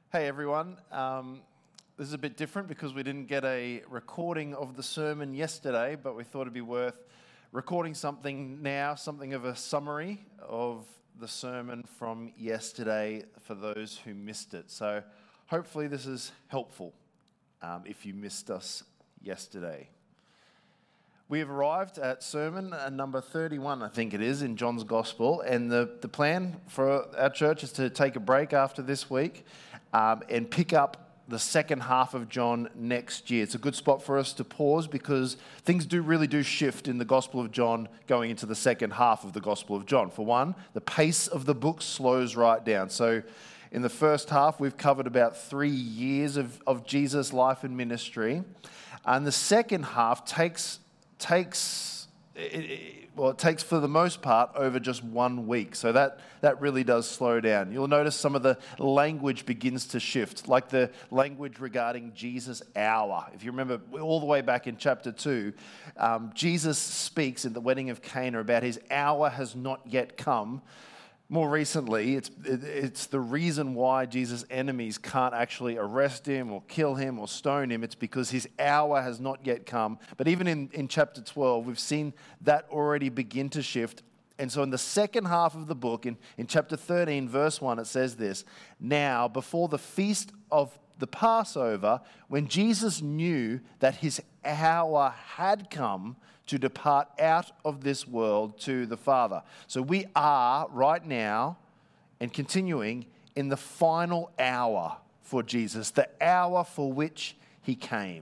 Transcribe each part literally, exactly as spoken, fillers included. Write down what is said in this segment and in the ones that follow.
Hey everyone, um, this is a bit different because we didn't get a recording of the sermon yesterday, but we thought it'd be worth recording something now, something of a summary of the sermon from yesterday for those who missed it. So hopefully this is helpful um, if you missed us yesterday. We have arrived at sermon uh, number thirty-one, I think it is, in John's Gospel, and the, the plan for our church is to take a break after this week um, and pick up the second half of John next year. It's a good spot for us to pause because things do really do shift in the Gospel of John going into the second half of the Gospel of John. For one, the pace of the book slows right down. So in the first half, we've covered about three years of, of Jesus' life and ministry, and the second half takes... takes, it, it, well, it takes for the most part over just one week. So that, that really does slow down. You'll notice some of the language begins to shift, like the language regarding Jesus' hour. If you remember all the way back in chapter two, um, Jesus speaks at the wedding of Cana about his hour has not yet come. More recently, it's it's the reason why Jesus' enemies can't actually arrest him or kill him or stone him. It's because his hour has not yet come. But even in, in chapter twelve, we've seen that already begin to shift. And so in the second half of the book, in, in chapter thirteen, verse one, it says this: "Now, before the feast of the Passover, when Jesus knew that his hour had come to depart out of this world to the Father." So we are right now and continuing in the final hour for Jesus, the hour for which he came.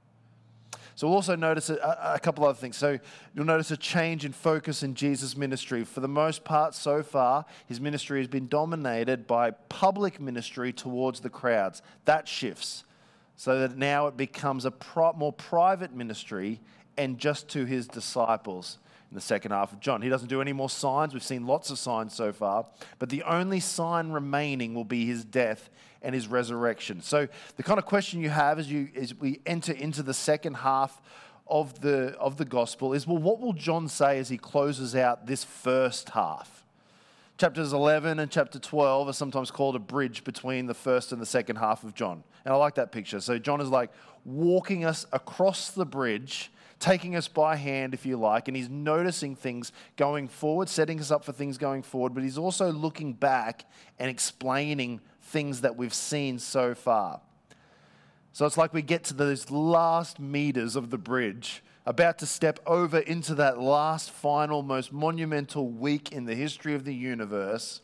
So we'll also notice a, a couple other things. So you'll notice a change in focus in Jesus' ministry. For the most part so far, his ministry has been dominated by public ministry towards the crowds. That shifts so that now it becomes a pro- more private ministry and just to his disciples in the second half of John. He doesn't do any more signs. We've seen lots of signs so far, but the only sign remaining will be his death and his resurrection. So the kind of question you have as you as we enter into the second half of the of the gospel is, well, what will John say as he closes out this first half? Chapters eleven and chapter twelve are sometimes called a bridge between the first and the second half of John. And I like that picture. So John is like walking us across the bridge, taking us by hand, if you like, and he's noticing things going forward, setting us up for things going forward, but he's also looking back and explaining things that we've seen so far. So it's like we get to those last meters of the bridge, about to step over into that last, final, most monumental week in the history of the universe.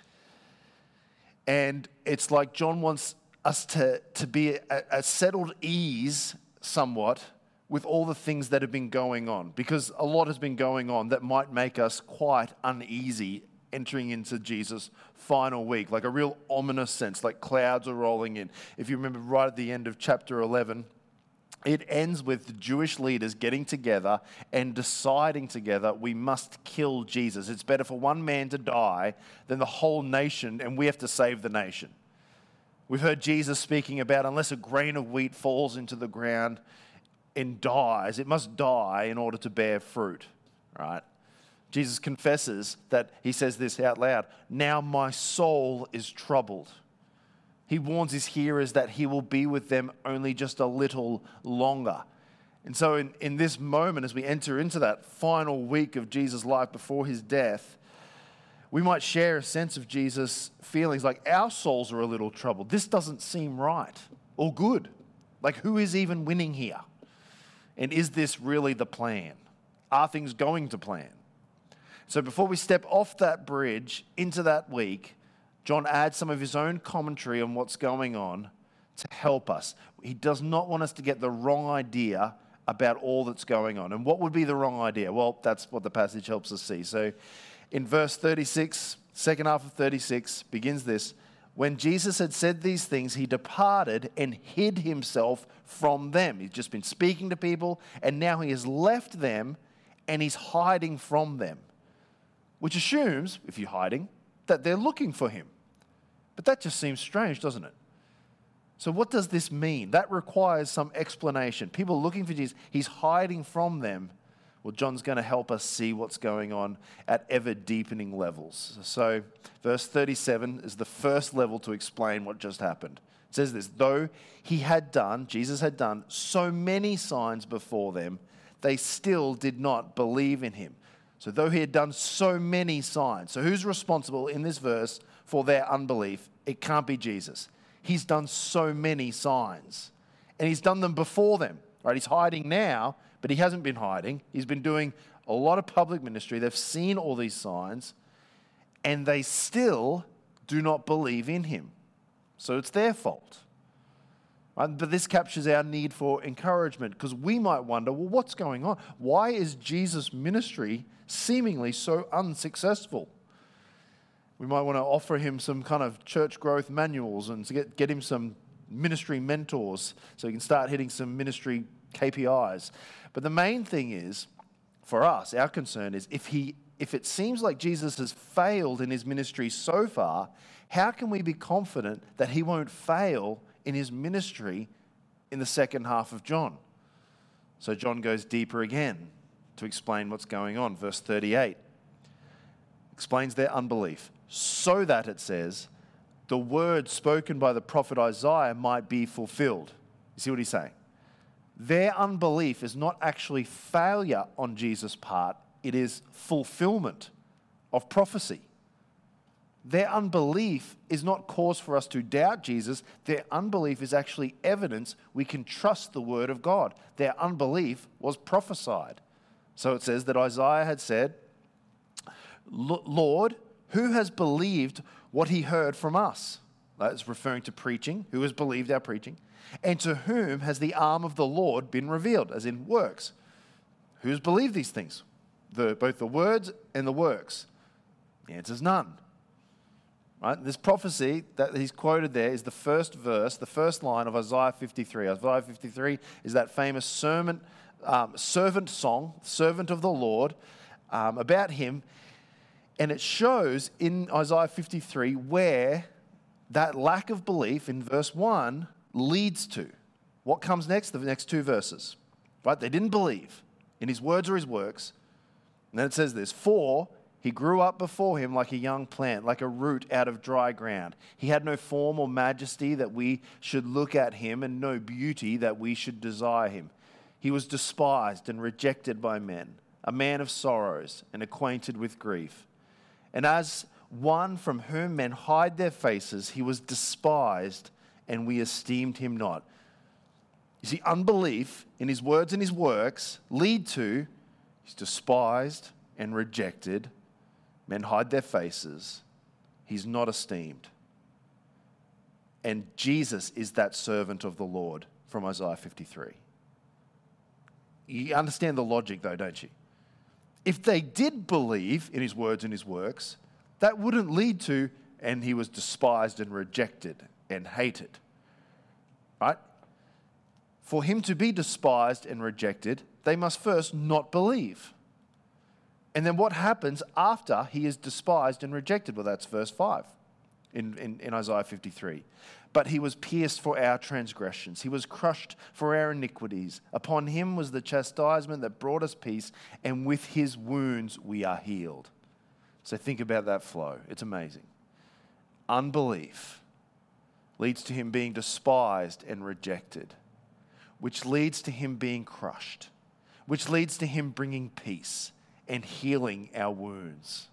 And it's like John wants us to, to be at a settled ease somewhat with all the things that have been going on, because a lot has been going on that might make us quite uneasy entering into Jesus' final week, like a real ominous sense, like clouds are rolling in. If you remember right at the end of chapter eleven, it ends with the Jewish leaders getting together and deciding together, we must kill Jesus. It's better for one man to die than the whole nation, and we have to save the nation. We've heard Jesus speaking about, unless a grain of wheat falls into the ground and dies, it must die in order to bear fruit, right? Jesus confesses that, he says this out loud, "Now my soul is troubled." He warns his hearers that he will be with them only just a little longer. And so in, in this moment, as we enter into that final week of Jesus' life before his death, we might share a sense of Jesus' feelings like our souls are a little troubled. This doesn't seem right or good. Like, who is even winning here? And is this really the plan? Are things going to plan? So before we step off that bridge into that week, John adds some of his own commentary on what's going on to help us. He does not want us to get the wrong idea about all that's going on. And what would be the wrong idea? Well, that's what the passage helps us see. So in verse thirty-six, second half of thirty-six, begins this: "When Jesus had said these things, he departed and hid himself from them." He's just been speaking to people, and now he has left them and he's hiding from them. Which assumes, if you're hiding, that they're looking for him. But that just seems strange, doesn't it? So what does this mean? That requires some explanation. People looking for Jesus, he's hiding from them. Well, John's going to help us see what's going on at ever deepening levels. So, verse thirty-seven is the first level to explain what just happened. It says this, though he had done, Jesus had done so many signs before them, they still did not believe in him. So though he had done so many signs, so who's responsible in this verse for their unbelief? It can't be Jesus. He's done so many signs, and he's done them before them, right? He's hiding now, but he hasn't been hiding. He's been doing a lot of public ministry. They've seen all these signs, and they still do not believe in him. So it's their fault. Right? But this captures our need for encouragement, because we might wonder, well, what's going on? Why is Jesus' ministry seemingly so unsuccessful? We might want to offer him some kind of church growth manuals and to get, get him some ministry mentors so he can start hitting some ministry K P Is. But the main thing is, for us, our concern is if he, if it seems like Jesus has failed in his ministry so far, how can we be confident that he won't fail in his ministry in the second half of John? So John goes deeper again to explain what's going on. Verse thirty-eight explains their unbelief, so that, it says, the word spoken by the prophet Isaiah might be fulfilled. You see what he's saying? Their unbelief is not actually failure on Jesus' part, it is fulfillment of prophecy. Their unbelief is not cause for us to doubt Jesus. Their unbelief is actually evidence we can trust the word of God. Their unbelief was prophesied. So it says that Isaiah had said, Lord, who has believed what he heard from us? That's referring to preaching. Who has believed our preaching? And to whom has the arm of the Lord been revealed? As in works. Who's believed these things? The, both the words and the works. The answer is none. Right? This prophecy that he's quoted there is the first verse, the first line of Isaiah fifty-three. Isaiah fifty-three is that famous sermon, um, servant song, servant of the Lord, um, about him. And it shows in Isaiah fifty-three where that lack of belief in verse one leads to. What comes next? The next two verses. Right? They didn't believe in his words or his works. And then it says this, for he grew up before him like a young plant, like a root out of dry ground. He had no form or majesty that we should look at him, and no beauty that we should desire him. He was despised and rejected by men, a man of sorrows and acquainted with grief. And as one from whom men hide their faces, he was despised, and we esteemed him not. You see, unbelief in his words and his works lead to he's despised and rejected. Men hide their faces. He's not esteemed. And Jesus is that servant of the Lord from Isaiah fifty-three. You understand the logic though, don't you? If they did believe in his words and his works, that wouldn't lead to, and he was despised and rejected and hated. Right? For him to be despised and rejected, they must first not believe. And then what happens after he is despised and rejected? Well, that's verse five in, in, in Isaiah fifty-three. But he was pierced for our transgressions. He was crushed for our iniquities. Upon him was the chastisement that brought us peace, and with his wounds we are healed. So think about that flow. It's amazing. Unbelief leads to him being despised and rejected, which leads to him being crushed, which leads to him bringing peace and healing our wounds.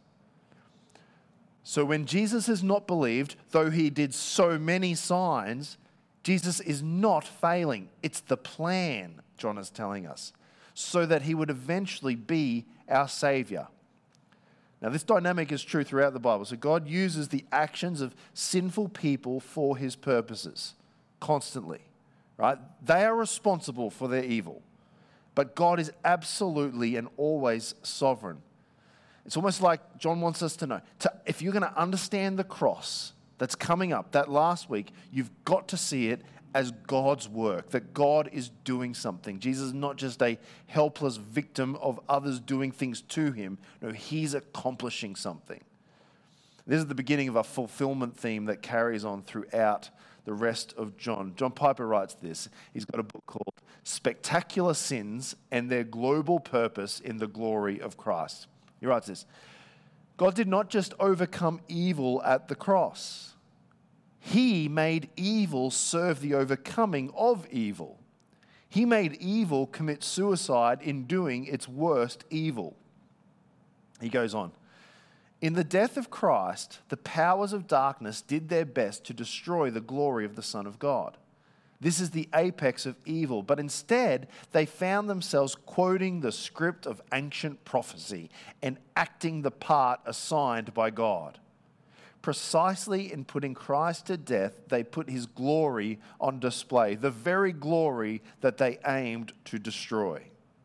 So when Jesus is not believed, though he did so many signs, Jesus is not failing. It's the plan, John is telling us, so that he would eventually be our Savior. Now, this dynamic is true throughout the Bible. So God uses the actions of sinful people for his purposes constantly, right? They are responsible for their evil. But God is absolutely and always sovereign. It's almost like John wants us to know, to, if you're going to understand the cross that's coming up, that last week, you've got to see it as God's work, that God is doing something. Jesus is not just a helpless victim of others doing things to him. No, he's accomplishing something. This is the beginning of a fulfillment theme that carries on throughout the rest of John. John Piper writes this. He's got a book called Spectacular Sins and Their Global Purpose in the Glory of Christ. He writes this. God did not just overcome evil at the cross. He made evil serve the overcoming of evil. He made evil commit suicide in doing its worst evil. He goes on. In the death of Christ, the powers of darkness did their best to destroy the glory of the Son of God. This is the apex of evil, but instead they found themselves quoting the script of ancient prophecy and acting the part assigned by God. Precisely in putting Christ to death, they put his glory on display, the very glory that they aimed to destroy.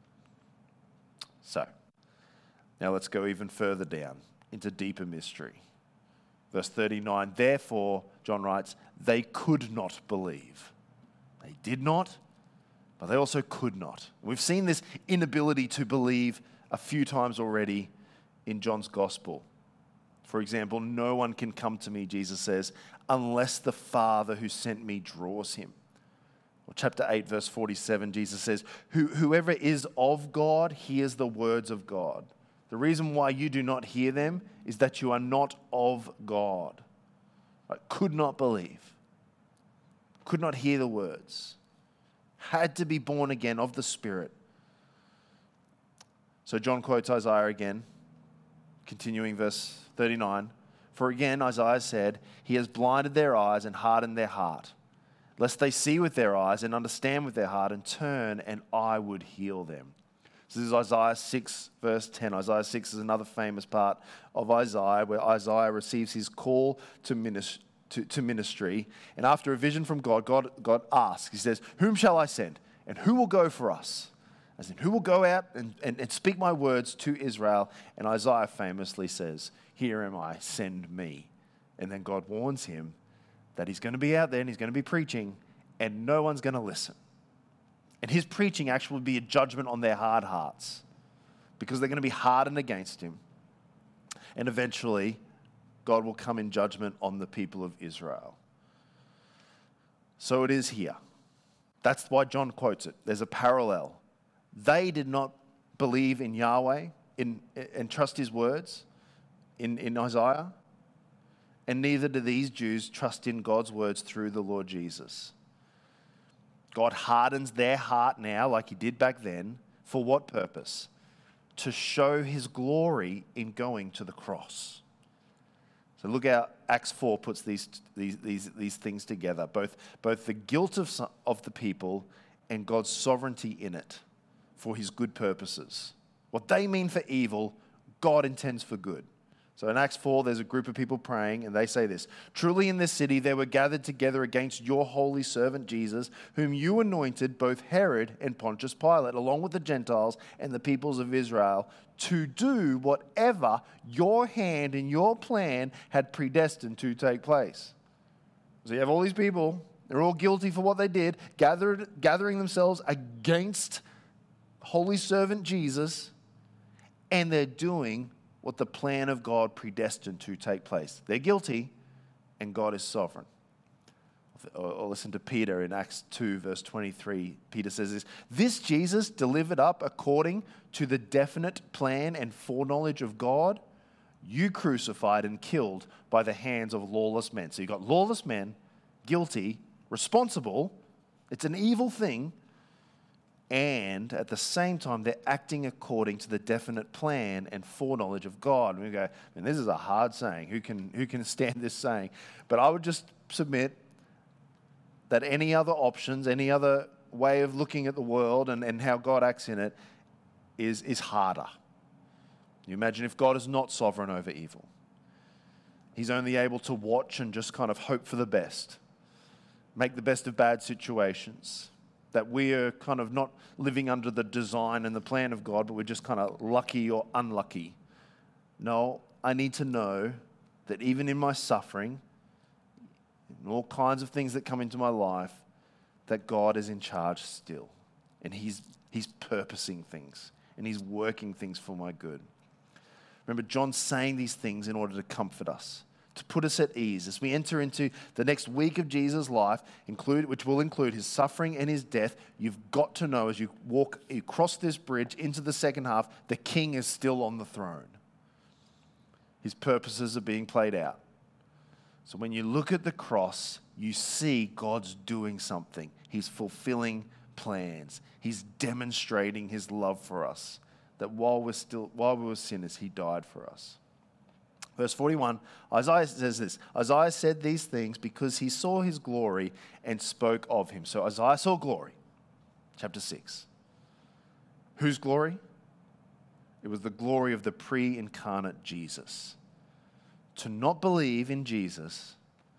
So, now let's go even further down into deeper mystery. Verse thirty-nine, therefore, John writes, they could not believe. They did not, but they also could not. We've seen this inability to believe a few times already in John's gospel. For example, no one can come to me, Jesus says, unless the Father who sent me draws him. Or chapter eight, verse forty-seven, Jesus says, Who, whoever is of God hears the words of God. The reason why you do not hear them is that you are not of God. I could not believe. Could not hear the words. Had to be born again of the Spirit. So John quotes Isaiah again, continuing verse thirty-nine. For again, Isaiah said, He has blinded their eyes and hardened their heart, lest they see with their eyes and understand with their heart and turn, and I would heal them. So this is Isaiah six, verse ten. Isaiah six is another famous part of Isaiah, where Isaiah receives his call to ministry. To, to ministry, and after a vision from God, God, God asks, he says, whom shall I send? And who will go for us? As in, who will go out and, and, and speak my words to Israel? And Isaiah famously says, here am I, send me. And then God warns him that he's going to be out there and he's going to be preaching, and no one's going to listen. And his preaching actually will be a judgment on their hard hearts, because they're going to be hardened against him. And eventually, God will come in judgment on the people of Israel. So it is here. That's why John quotes it. There's a parallel. They did not believe in Yahweh in, and trust his words in, in Isaiah, and neither do these Jews trust in God's words through the Lord Jesus. God hardens their heart now, like he did back then. For what purpose? To show his glory in going to the cross. So look how Acts four puts these, these, these, these things together, both, both the guilt of, of the people and God's sovereignty in it for his good purposes. What they mean for evil, God intends for good. So in Acts four, there's a group of people praying, and they say this, truly in this city they were gathered together against your holy servant Jesus, whom you anointed, both Herod and Pontius Pilate, along with the Gentiles and the peoples of Israel, to do whatever your hand and your plan had predestined to take place. So you have all these people, they're all guilty for what they did, gathered, gathering themselves against holy servant Jesus, and they're doing what the plan of God predestined to take place. They're guilty, and God is sovereign. Or listen to Peter in Acts two, verse twenty-three. Peter says this, this Jesus delivered up according to the definite plan and foreknowledge of God, you crucified and killed by the hands of lawless men. So you've got lawless men, guilty, responsible. It's an evil thing. And at the same time, they're acting according to the definite plan and foreknowledge of God. And we go, man, this is a hard saying. Who can, who can stand this saying? But I would just submit that any other options, any other way of looking at the world and, and how God acts in it is, is harder. You imagine if God is not sovereign over evil. He's only able to watch and just kind of hope for the best, make the best of bad situations. That we are kind of not living under the design and the plan of God, but we're just kind of lucky or unlucky. No, I need to know that even in my suffering, and all kinds of things that come into my life, that God is in charge still. And He's He's purposing things, and He's working things for my good. Remember, John's saying these things in order to comfort us. to put us at ease as we enter into the next week of Jesus' life, include, which will include his suffering and his death. You've got to know as you walk, you cross this bridge into the second half, the king is still on the throne. His purposes are being played out. So when you look at the cross, you see God's doing something. He's fulfilling plans. He's demonstrating his love for us. That while we're still, while we were sinners, he died for us. Verse forty-one, Isaiah says this, Isaiah said these things because he saw his glory and spoke of him. So Isaiah saw glory. Chapter six. Whose glory? It was the glory of the pre-incarnate Jesus. To not believe in Jesus,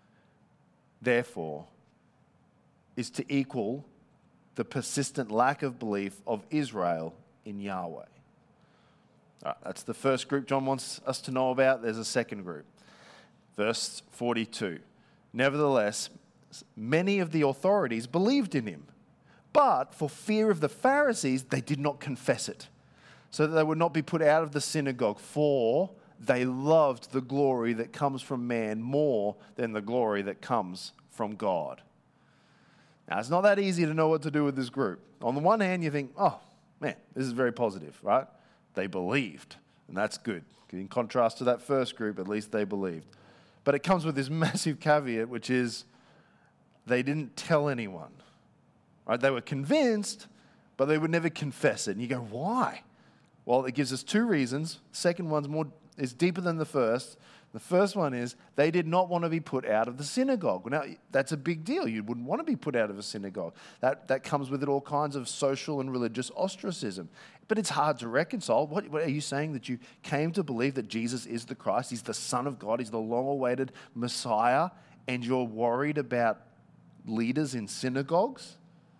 therefore, is to equal the persistent lack of belief of Israel in Yahweh. All right, that's the first group John wants us to know about. There's a second group. Verse forty-two. Nevertheless, many of the authorities believed in him, but for fear of the Pharisees, they did not confess it, so that they would not be put out of the synagogue, for they loved the glory that comes from man more than the glory that comes from God. Now, it's not that easy to know what to do with this group. On the one hand, you think, oh, man, this is very positive, right? They believed, and that's good. In contrast to that first group, at least they believed. But it comes with this massive caveat, which is they didn't tell anyone. Right? They were convinced, but they would never confess it. And you go, why? Well, it gives us two reasons. The second one's more is deeper than the first. The first one is they did not want to be put out of the synagogue. Now, that's a big deal. You wouldn't want to be put out of a synagogue. That, that comes with it all kinds of social and religious ostracism. But it's hard to reconcile. What, what are you saying, that you came to believe that Jesus is the Christ? He's the Son of God. He's the long-awaited Messiah. And you're worried about leaders in synagogues?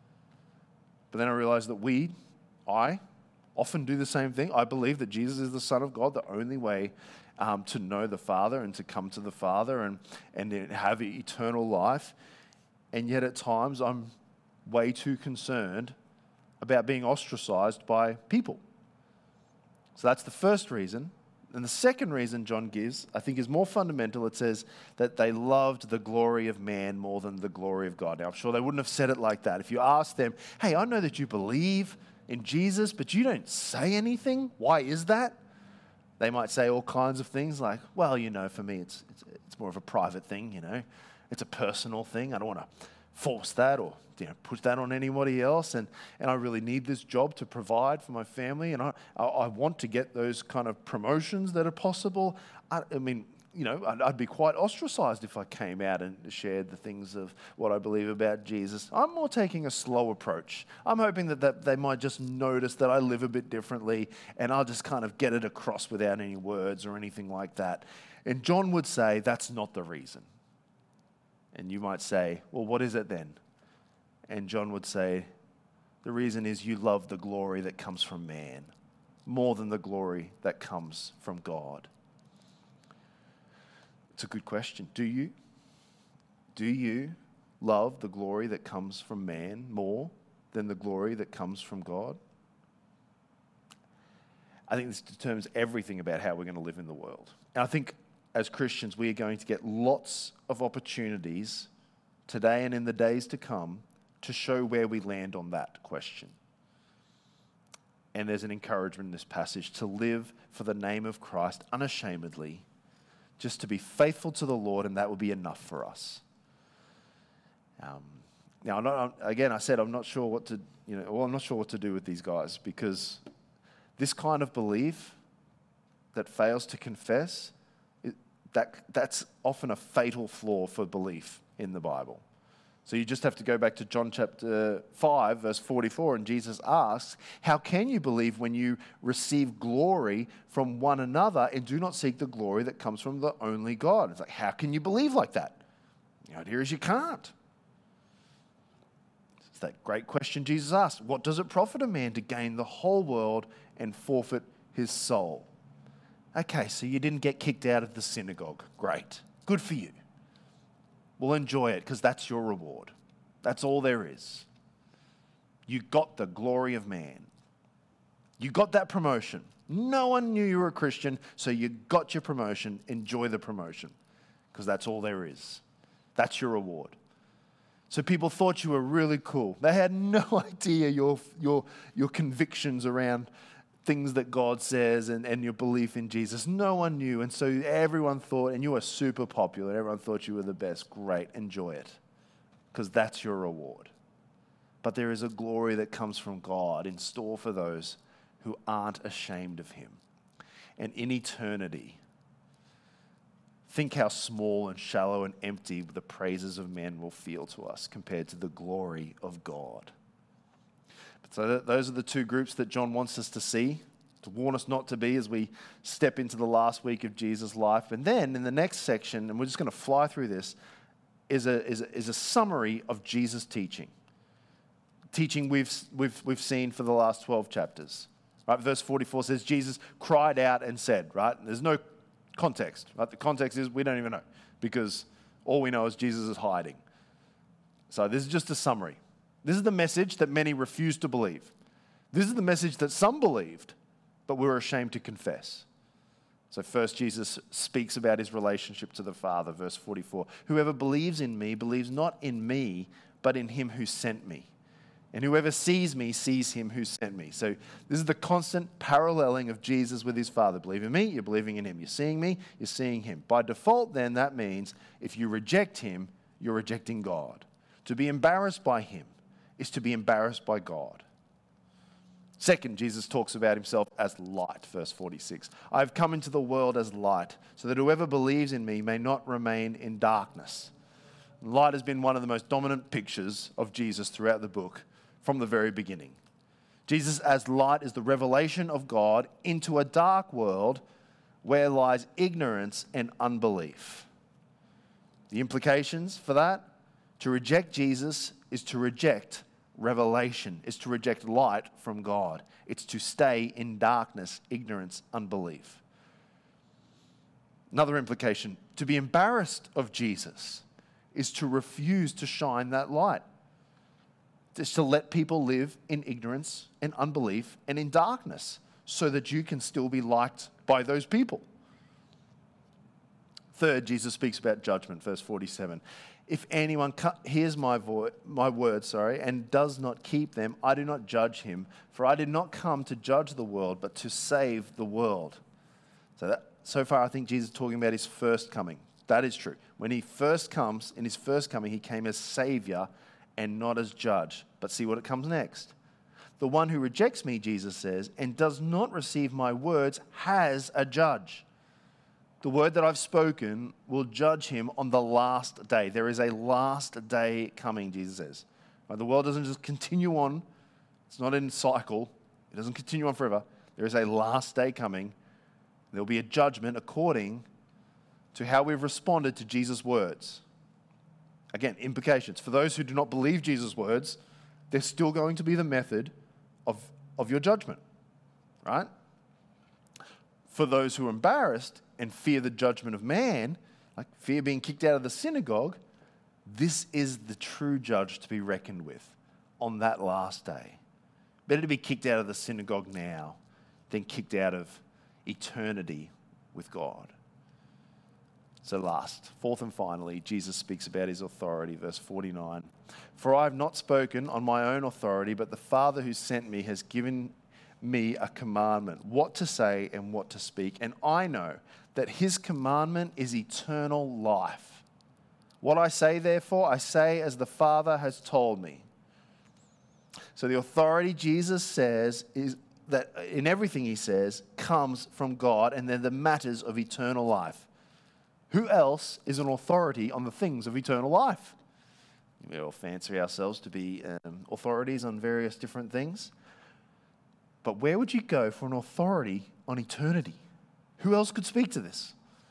But then I realized that we, I, often do the same thing. I believe that Jesus is the Son of God, the only way um, to know the Father and to come to the Father and, and have eternal life. And yet at times I'm way too concerned about being ostracized by people. So that's the first reason. And the second reason John gives, I think, is more fundamental. It says that they loved the glory of man more than the glory of God. Now, I'm sure they wouldn't have said it like that. If you ask them, hey, I know that you believe in Jesus, but you don't say anything. Why is that? They might say all kinds of things like, well, you know, for me, it's it's, it's more of a private thing, you know. It's a personal thing. I don't want to force that or, you know, push that on anybody else. And, and I really need this job to provide for my family. And I, I, I want to get those kind of promotions that are possible. I, I mean, you know, I'd, I'd be quite ostracized if I came out and shared the things of what I believe about Jesus. I'm more taking a slow approach. I'm hoping that, that they might just notice that I live a bit differently, and I'll just kind of get it across without any words or anything like that. And John would say that's not the reason. And you might say, well, what is it then? And John would say, the reason is you love the glory that comes from man more than the glory that comes from God. It's a good question. Do you? Do you love the glory that comes from man more than the glory that comes from God? I think this determines everything about how we're going to live in the world. And I think as Christians, we are going to get lots of opportunities today and in the days to come to show where we land on that question. And there's an encouragement in this passage to live for the name of Christ unashamedly, just to be faithful to the Lord, and that will be enough for us. Um, now, I'm not, again, I said I'm not sure what to, you know, well, I'm not sure what to do with these guys, because this kind of belief that fails to confess, it, that that's often a fatal flaw for belief in the Bible. So you just have to go back to John chapter five, verse forty-four, and Jesus asks, how can you believe when you receive glory from one another and do not seek the glory that comes from the only God? It's like, how can you believe like that? The idea is you can't. It's that great question Jesus asked. What does it profit a man to gain the whole world and forfeit his soul? Okay, so you didn't get kicked out of the synagogue. Great. Good for you. Well, enjoy it, because that's your reward. That's all there is. You got the glory of man. You got that promotion. No one knew you were a Christian, so you got your promotion. Enjoy the promotion. because that's all there is. That's your reward. So people thought you were really cool. They had no idea your, your, your convictions around things that God says and, and your belief in Jesus. No one knew. And so everyone thought, and you were super popular. Everyone thought you were the best. Great. Enjoy it. Because that's your reward. But there is a glory that comes from God in store for those who aren't ashamed of him. And in eternity, think how small and shallow and empty the praises of men will feel to us compared to the glory of God. So those are the two groups that John wants us to see, to warn us not to be as we step into the last week of Jesus' life. And then in the next section, and we're just going to fly through this, is a, is a, is a summary of Jesus' teaching. Teaching we've, we've, we've seen for the last twelve chapters. Right? Verse forty-four says, Jesus cried out and said, right? There's no context. Right? The context is we don't even know because all we know is Jesus is hiding. So this is just a summary. This is the message that many refused to believe. This is the message that some believed, but were ashamed to confess. So first, Jesus speaks about his relationship to the Father, verse forty-four. Whoever believes in me believes not in me, but in him who sent me. And whoever sees me sees him who sent me. So this is the constant paralleling of Jesus with his Father. Believe in me, you're believing in him. You're seeing me, you're seeing him. By default, then, that means if you reject him, you're rejecting God. To be embarrassed by him is to be embarrassed by God. Second, Jesus talks about himself as light, verse forty-six. I have come into the world as light, so that whoever believes in me may not remain in darkness. Light has been one of the most dominant pictures of Jesus throughout the book from the very beginning. Jesus as light is the revelation of God into a dark world where lies ignorance and unbelief. The implications for that? To reject Jesus is to reject revelation, is to reject light from God. It's to stay in darkness, ignorance, unbelief. Another implication, to be embarrassed of Jesus is to refuse to shine that light. It's to let people live in ignorance and unbelief and in darkness so that you can still be liked by those people. Third, Jesus speaks about judgment, verse forty-seven. If anyone hears my vo- my words, sorry, and does not keep them, I do not judge him, for I did not come to judge the world, but to save the world. So that, so far, I think Jesus is talking about his first coming. That is true. When he first comes, in his first coming, he came as Savior and not as judge. But see what it comes next. The one who rejects me, Jesus says, and does not receive my words has a judge. The word that I've spoken will judge him on the last day. There is a last day coming, Jesus says. Right, the world doesn't just continue on. It's not in cycle. It doesn't continue on forever. There is a last day coming. There will be a judgment according to how we've responded to Jesus' words. Again, implications. For those who do not believe Jesus' words, there's still going to be the method of, of your judgment, right? For those who are embarrassed and fear the judgment of man, like fear being kicked out of the synagogue, this is the true judge to be reckoned with on that last day. Better to be kicked out of the synagogue now than kicked out of eternity with God. So last, fourth and finally, Jesus speaks about his authority, verse forty-nine. For I have not spoken on my own authority, but the Father who sent me has given me a commandment, what to say and what to speak. And I know that his commandment is eternal life. What I say, therefore, I say as the Father has told me. So the authority Jesus says is that in everything he says comes from God, and they're the matters of eternal life. Who else is an authority on the things of eternal life? We all fancy ourselves to be um, authorities on various different things. But where would you go for an authority on eternity? Who else could speak to this?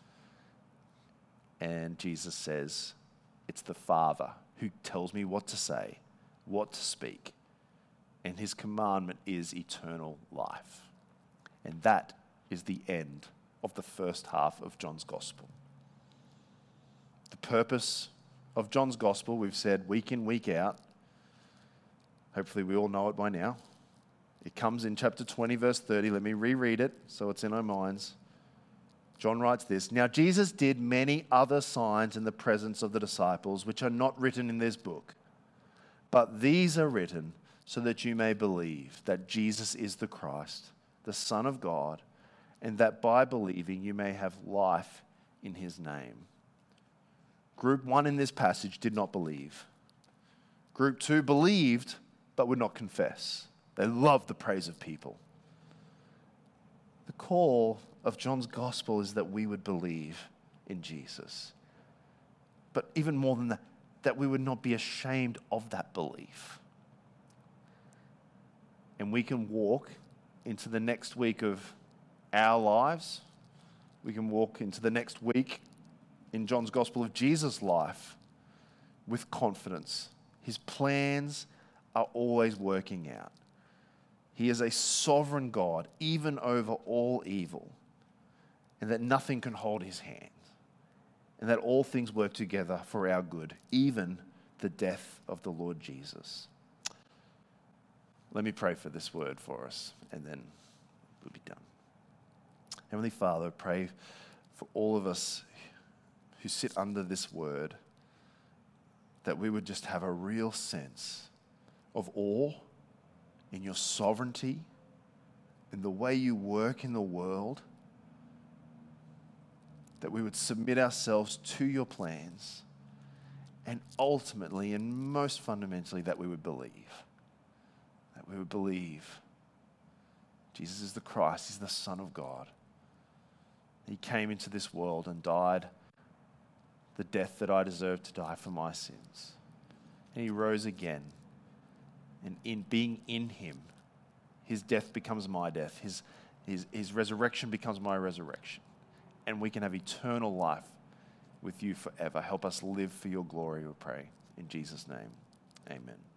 And Jesus says, it's the Father who tells me what to say, what to speak. And his commandment is eternal life. And that is the end of the first half of John's Gospel. The purpose of John's Gospel, we've said week in, week out. Hopefully we all know it by now. It comes in chapter twenty, verse thirty. Let me reread it so it's in our minds. John writes this, "Now Jesus did many other signs in the presence of the disciples, which are not written in this book. But these are written so that you may believe that Jesus is the Christ, the Son of God, and that by believing you may have life in his name." Group one in this passage did not believe. Group two believed but would not confess. They loved the praise of people. The call of John's gospel is that we would believe in Jesus. But even more than that, that we would not be ashamed of that belief. And we can walk into the next week of our lives. We can walk into the next week in John's gospel of Jesus' life with confidence. His plans are always working out. He is a sovereign God, even over all evil, and that nothing can hold his hand, and that all things work together for our good, even the death of the Lord Jesus. Let me pray for this word for us, and then we'll be done. Heavenly Father, I pray for all of us who sit under this word, that we would just have a real sense of awe in your sovereignty, in the way you work in the world, that we would submit ourselves to your plans, and ultimately and most fundamentally that we would believe. That we would believe Jesus is the Christ, he's the Son of God. He came into this world and died the death that I deserved to die for my sins. And he rose again. And in being in him, his death becomes my death. His, his, his resurrection becomes my resurrection. And we can have eternal life with you forever. Help us live for your glory, we pray. In Jesus' name, amen.